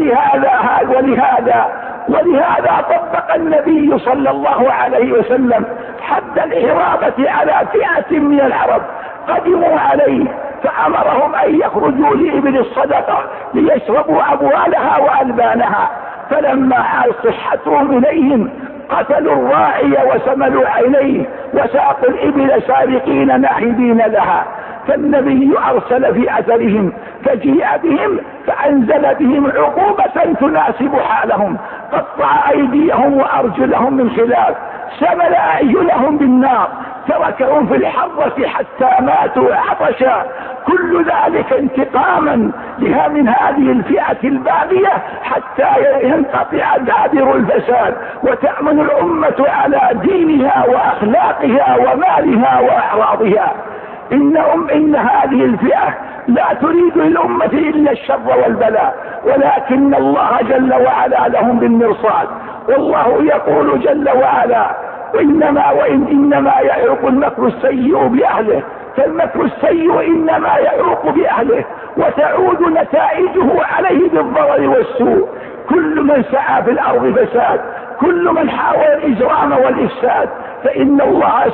ولهذا طبق النبي صلى الله عليه وسلم حد الحرابة على فئة من العرب قدموا عليه، فأمرهم أن يخرجوا لإبل الصدقة ليشربوا أبوالها وألبانها. فلما عاد صحتهم إليهم قتلوا الراعي وسملوا عينيه وساقوا الإبل سابقين ناهبين لها. فالنبي أرسل في أثرهم فجيء بهم فأنزل بهم عقوبة تناسب حالهم، قطع أيديهم وأرجلهم من خلاف، سمل أعينهم بالنار، تركهم في الحرة حتى ماتوا عطشا. كل ذلك انتقاما لها من هذه الفئة الباغية حتى ينقطع دابر الفساد وتأمن الأمة على دينها وأخلاقها ومالها وأعراضها. إن هذه الفئة لا تريد للأمة إلا الشر والبلاء، ولكن الله جل وعلا لهم بالمرصاد. والله يقول جل وعلا: إنما يعوق المكر السيء بأهله، فالمكر السيء إنما يعوق بأهله وتعود نتائجه عليه بالضرر والسوء. كل من سعى في الأرض فساد، كل من حاول الإجرام والإفساد، فإن الله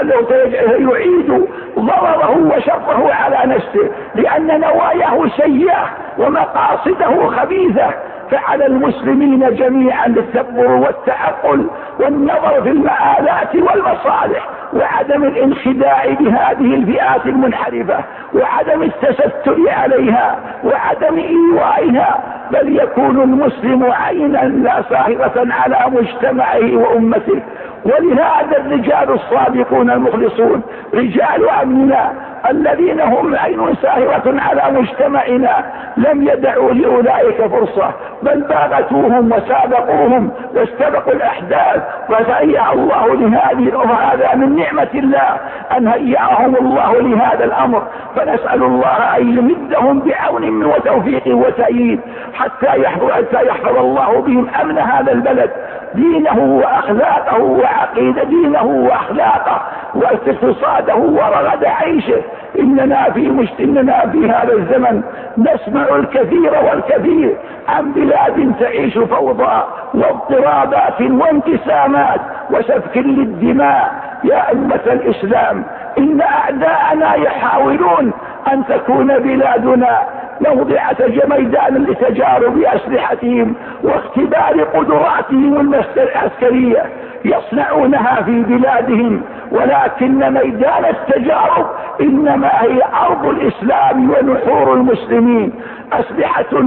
سيعيد ضرره وشره على نفسه، لأن نواياه سيئة ومقاصده خبيثة. فعلى المسلمين جميعا التدبر والتعقل والنظر في المآلات والمصالح، وعدم الانخداع بهذه الفئات المنحرفة، وعدم التستر عليها، وعدم إيوائها، بل يكون المسلم عينا لا ساهرة على مجتمعه وأمته. ولهذا الرجال الصادقون المخلصون رجال أمننا الذين هم عين ساهرة على مجتمعنا لم يدعوا لأولئك فرصة، بل باغتوهم وسابقوهم واستبقوا الأحداث وهيأ الله لهذه الأمة. هذا من نعمة الله أن هيأهم الله لهذا الأمر، فنسأل الله أن يمدهم بعون من وتوفيق وتأييد حتى يحفظ الله بهم أمن هذا البلد، دينه وأخلاقه وعقيدة دينه وأخلاقه واقتصاده ورغد عيشه. إننا في هذا الزمن نسمع الكثير والكثير عن بلاد تعيش فوضى واضطرابات وانقسامات وسفك للدماء. يا أمة الإسلام، إن أعداءنا يحاولون أن تكون بلادنا موضع ميدان لتجارب أسلحتهم واختبار قدراتهم العسكرية، يصنعونها في بلادهم، ولكن ميدان التجارب إنما هي أرض الإسلام ونحور المسلمين. أسلحة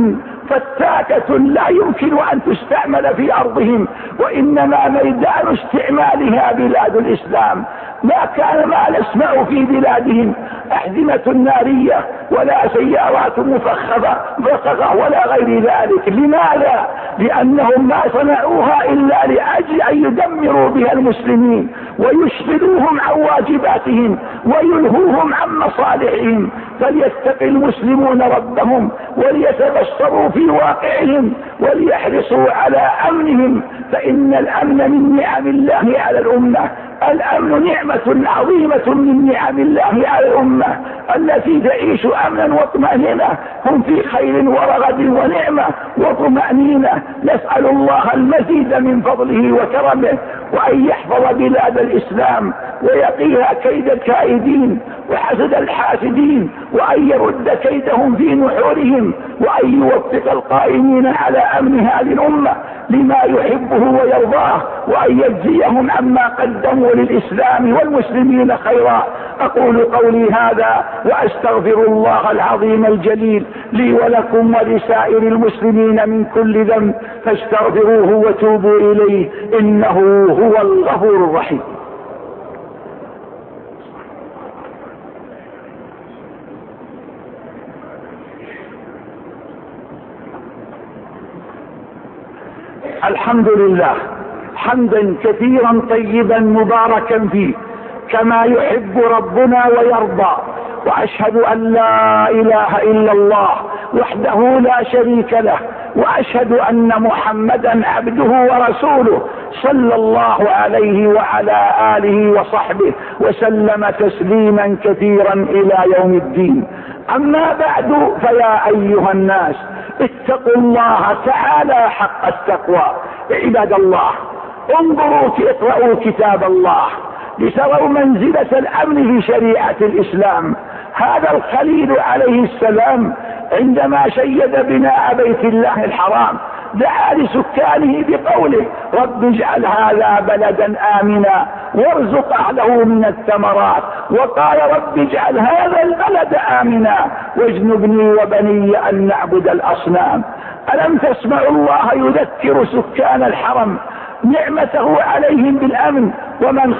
فتاكة لا يمكن أن تستعمل في أرضهم، وإنما ميدان استعمالها بلاد الإسلام. ما نسمع في بلادهم أحزمة نارية ولا سيارات مفخخة ولا غير ذلك. لماذا؟ لأنهم ما صنعوها إلا لأجل أن يدمروا بها المسلمين ويشغلوهم عن واجباتهم ويلهوهم عن مصالحهم. فليتقي المسلمون ربهم وليتبصروا في واقعهم وليحرصوا على أمنهم، فإن الأمن من نعم الله على الأمة. الأمن نعمة عظيمة من نعم الله على الأمة التي تعيش أمنا واطمأنينة. هم في خير ورغد ونعمة وطمأنينة. نسأل الله المزيد من فضله وكرمه، وأن يحفظ بلاد الإسلام ويقيها كيد الكائدين وحسد الحاسدين، وأن يرد كيدهم في نحورهم، وأن يوفق القائمين على أمن هذه الأمة لما يحبه ويرضاه، وأن يجزيهم عما قدموا للإسلام والمسلمين خيرا. أقول قولي هذا وأستغفر الله العظيم الجليل لي ولكم ولسائر المسلمين من كل ذنب، فاستغفروه وتوبوا إليه إنه هو الغفور الرحيم. الحمد لله حمدا كثيرا طيبا مباركا فيه كما يحب ربنا ويرضى، وأشهد أن لا إله إلا الله وحده لا شريك له، وأشهد أن محمدا عبده ورسوله صلى الله عليه وعلى آله وصحبه وسلم تسليما كثيرا إلى يوم الدين. أما بعد، فيا أيها الناس اتقوا الله تعالى حق التقوى. عباد الله، انظروا اقرأوا كتاب الله لتروا منزلة الأمن في شريعة الإسلام. هذا الخليل عليه السلام عندما شيد بناء بيت الله الحرام دعا لسكانه بقوله: رب اجعل هذا بلدا آمنا وارزق أهله من الثمرات، وقال: رب اجعل هذا البلد آمنا واجنبني وبني أن نعبد الأصنام. ألم تسمعوا الله يذكر سكان الحرم نعمته عليهم بالأمن، ومن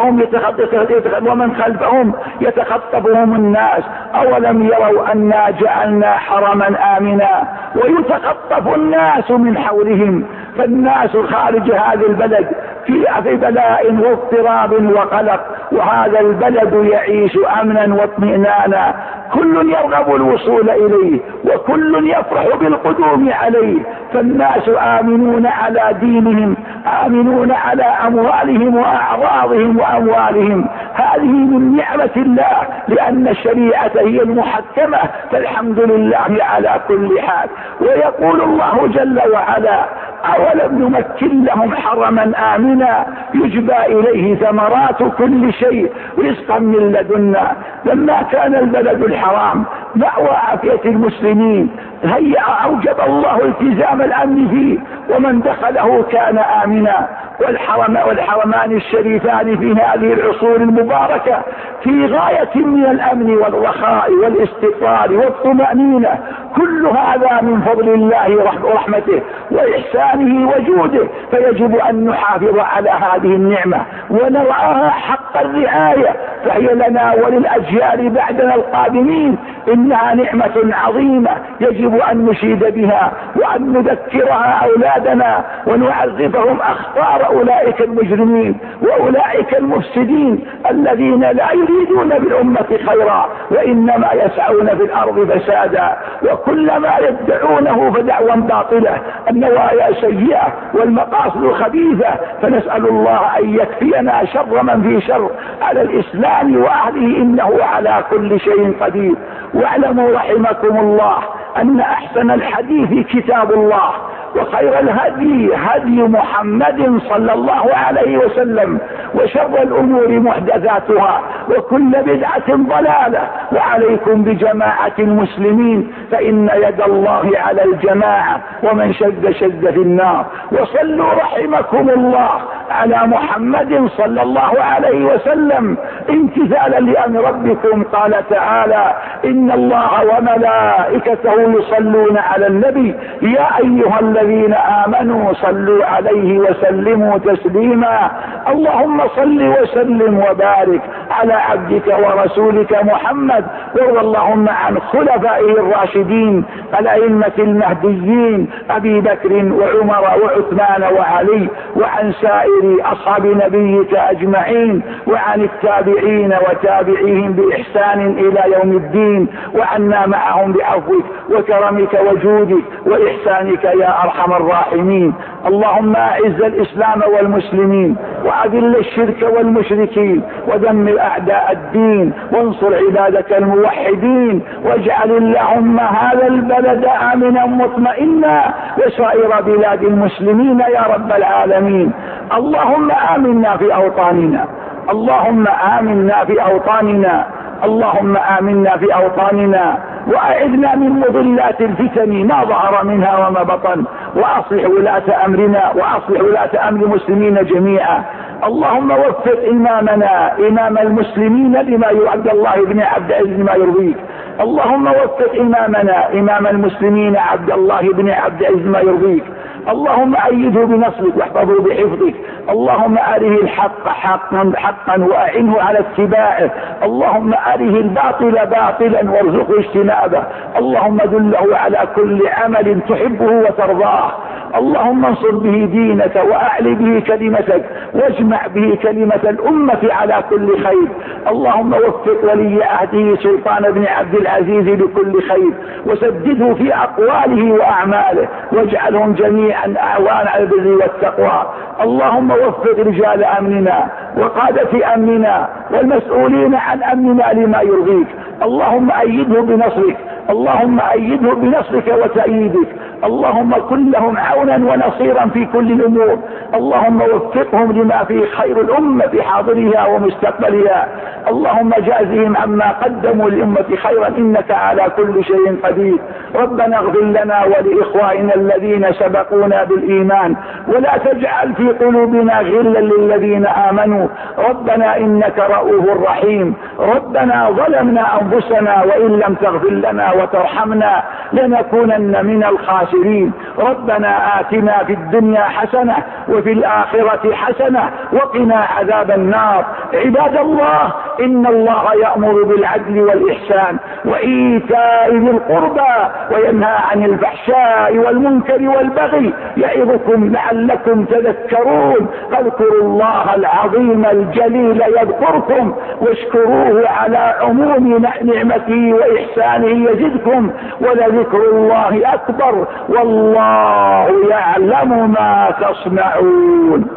خلفهم يتخطفهم الناس؟ أولم يروا أنا جعلنا حرما آمنا ويتخطف الناس من حولهم؟ فالناس خارج هذا البلد في بلاء واضطراب وقلق، وهذا البلد يعيش أمنا واطمئنانا. كل يرغب الوصول إليه وكل يفرح بالقدوم عليه. فالناس آمنون على دينهم، آمنون على أموالهم وأعراضهم وأموالهم. هذه من نعمة الله، لأن الشريعة هي المحكمة، فالحمد لله على كل حال. ويقول الله جل وعلا: أولم نمكن لهم حرما آمنا يجبى إليه ثمرات كل شيء رزقا من لدنا. لما كان البلد الحرام مأوى عافية المسلمين أوجب الله التزام الأمن فيه، ومن دخله كان آمنا. والحرمان الشريفان في هذه العصور المباركة في غاية من الأمن والرخاء والاستقرار والطمأنينة. كل هذا من فضل الله ورحمته وإحسانه وجوده، فيجب أن نحافظ على هذه النعمة ونرعاها حق الرعاية، فهي لنا وللأجيال بعدنا القادمين إنها نعمة عظيمة يجب أن نشيد بها وأن نذكرها أولادنا ونعرفهم أخطار أولئك المجرمين وأولئك المفسدين الذين لا يريدون بالأمة خيرا وإنما يسعون في الأرض فسادا، وكلما يدعونه فدعوى باطلة، النوايا سيئة والمقاصد خبيثة. فنسأل الله أن يكفينا شر من في شر على الإسلام وأهله، إنه على كل شيء قدير. واعلموا رحمكم الله أن أحسن الحديث كتاب الله، وخير الهدي هدي محمد صلى الله عليه وسلم، وشر الأمور محدثاتها، وكل بدعة ضلالة. وعليكم بجماعة المسلمين، فإن يد الله على الجماعة، ومن شد شد في النار. وصلوا رحمكم الله على محمد صلى الله عليه وسلم امتثالا لأمر ربكم. قال تعالى: إن الله وملائكته يصلون على النبي يا أيها الذين آمنوا صلوا عليه وسلموا تسليما. اللهم صل وسلم وبارك على عبدك ورسولك محمد، وارض اللهم عن خلفائه الراشدين الأئمة المهديين أبي بكر وعمر وعثمان وعلي، وعن سائر أصحاب نبيك أجمعين، وعن التابعين وتابعيهم بإحسان إلى يوم الدين، وعنا معهم بعفوك وكرمك وجودك وإحسانك يا أرحم الراحمين. اللهم أعز الإسلام والمسلمين، وأذل الشرك والمشركين، ودمر أعداء الدين، وانصر عبادك الموحدين، واجعل اللهم هذا البلد آمنا مطمئنا وسائر بلاد المسلمين يا رب العالمين. اللهم آمنا في أوطاننا، اللهم آمنا في أوطاننا، اللهم آمنا في أوطاننا، وأعذنا من مضلات الفتن ما ظهر منها وما بطن، وأصلح ولاة أمرنا وأصلح ولاة أمر المسلمين جميعا. اللهم وفق إمامنا إمام المسلمين لما عبد الله بن عبد العزيز لما يرضيك. اللهم وفق إمامنا إمام المسلمين عبد الله بن عبد العزيز ما يرضيك. اللهم أيده بنصرك واحفظه بحفظك. اللهم أره الحق حقا وأعنه على اتباعه. اللهم أره الباطل باطلا وارزقه اجتنابه. اللهم دله على كل عمل تحبه وترضاه. اللهم انصر به دينك وأعل به كلمتك، واجمع به كلمة الأمة على كل خير. اللهم وفق ولي عهده سلطان بن عبد العزيز لكل خير، وسدده في أقواله وأعماله، واجعلهم جميعا أعوان على البر والتقوى. اللهم وفق رجال أمننا وقادة أمننا والمسؤولين عن أمننا لما يرضيك. اللهم أيده بنصرك، اللهم أيده بنصرك وتأييدك. اللهم كن لهم عونا ونصيرا في كل الأمور. اللهم وفقهم لما فيه خير الأمة في حاضرها ومستقبلها. اللهم جازهم عما قدموا للأمة خيرا إنك على كل شيء قدير. ربنا اغفر لنا ولإخواننا الذين سبقونا بالإيمان، ولا تجعل في قلوبنا غلا للذين آمنوا. ربنا إنك رؤوف رحيم. ربنا ظلمنا أنفسنا وإن لم تغفر لنا وترحمنا لنكونن من الخاسرين. ربنا آتنا في الدنيا حسنة وفي الآخرة حسنة وقنا عذاب النار. عباد الله، إن الله يأمر بالعدل والإحسان وإيتاء ذي القربى وينهى عن الفحشاء والمنكر والبغي يعظكم لعلكم تذكرون. فاذكروا الله العظيم الجليل يذكركم، واشكروه على عموم نعمته وإحسانه يزدكم، ولذكر الله أكبر والله يعلم ما تصنعون.